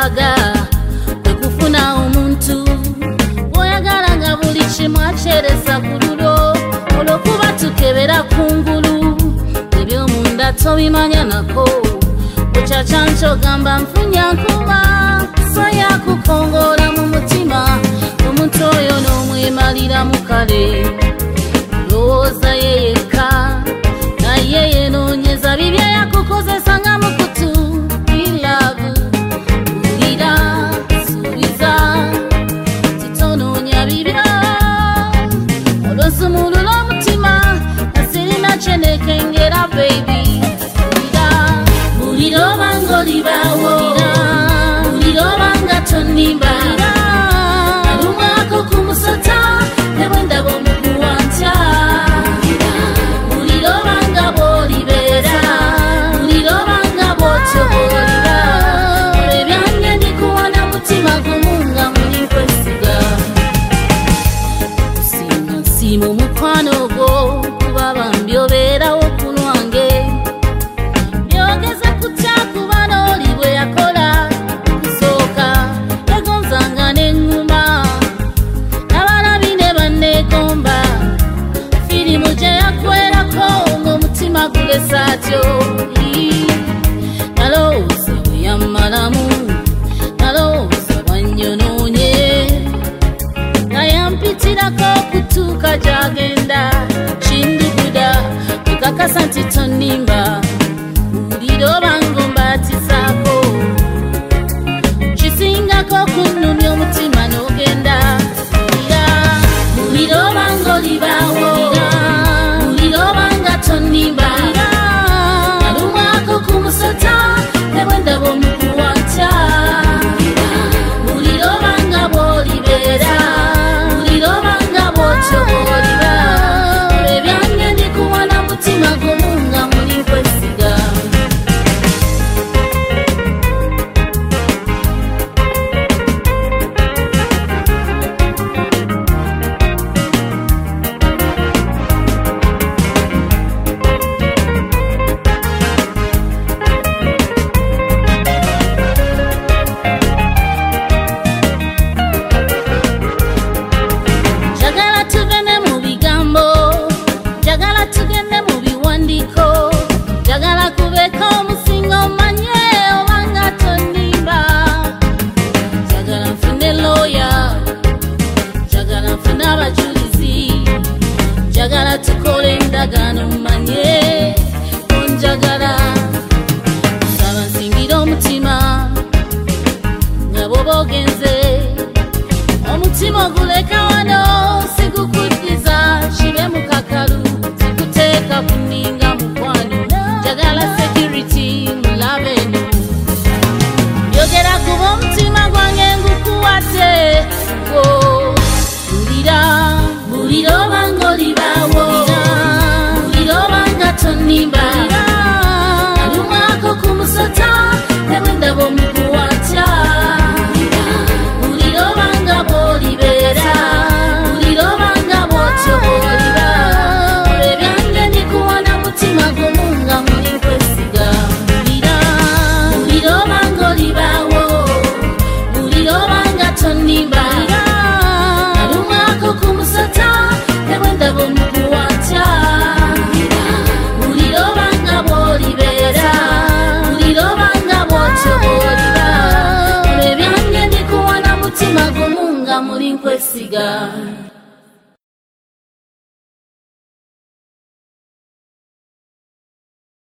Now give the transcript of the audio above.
kyetaaga kwe kufuna omuntu bw'oyagala nga buli kimu akyereza ku lulo olw'okuba tukebera kungulu eby'omunda tobimanya nako bukyakyanki ogamba nfunya nkuba so yakukongoola mu mutima omuntu oyo n'omwemalira mu kale lowooza ye yekka naye yenoonyeza bibye yakukozesa nga mukutu ilavu ulira suubiza titonoonya bibyo olw'onsumulula omutima asirina kyenekengera baby ulira bulira obanga olibaawo bulira obanga tonimba alumwako ku musota ne bwe ndaba omuguwantya bulira obanga bw'olibeera bulira obanga bw'otyo bw'oliba olwo ebyange ndikuwona mutima gumu nga muli kwesiga kusinga nsiima omukwano gwo kuba bambi obeerawo ku lwange byogeza kutya kuba n'oli bwe yakola kusooka yagonzanga n'eŋŋuma n'abalabi ne banneegomba firimu gye yakwerako ng'omutima gulesa atyo nalowooza bwe yammalamu nalowooza bwannyonoonye nga yampitirako okutuuka gy'agenda kinduguda ekakasa nti tonimba bulira obanga ombatizaako kisingako okunnumya omutima n'ogenda bulira obanga olibaawo bulira obanga tonimba alumwako ku musota ne bwe ndaba omuguwantya bulira obanga bw'olibeera bulira obanga bw'otyo bw'oliba olwo ebyange ndikuwona mutima gumu nga muli kwesiga njagala tugende mu bigambo njagala tugende mu biwandiiko njagala kubeeko omusinga omanye obanga tonimba njagala nfune looya njagala nfune abajulizi njagala tukole endagaano mmanye onjagala nsaba nsingira omutima nga bw'oba ogenze omutima oguleka wano sigukuddiza kibe mukakalu sikuteeka kuninga mukwano njagala security mulabe eno byogera kuba omutima gwange ngukuwadde bulira bulira obanga olibaawo bulira obanga tonimba alumwako ku musota ne bwe ndaba omuguwantya bulira obanga bw'olibeera bulira obanga bw'otyo bw'oliba olwo ebyange ndikuwona mutima gumu nga muli kwesiga bulira obanga olibaawo bulira obanga tonimba alumwako ku musota ne bwe ndaba omuguwantya bulira obanga bw'olibeera bulira obanga bw'otyo bw'oliba olwo ebyange ndikuwona mutima gumu nga muli kwesiga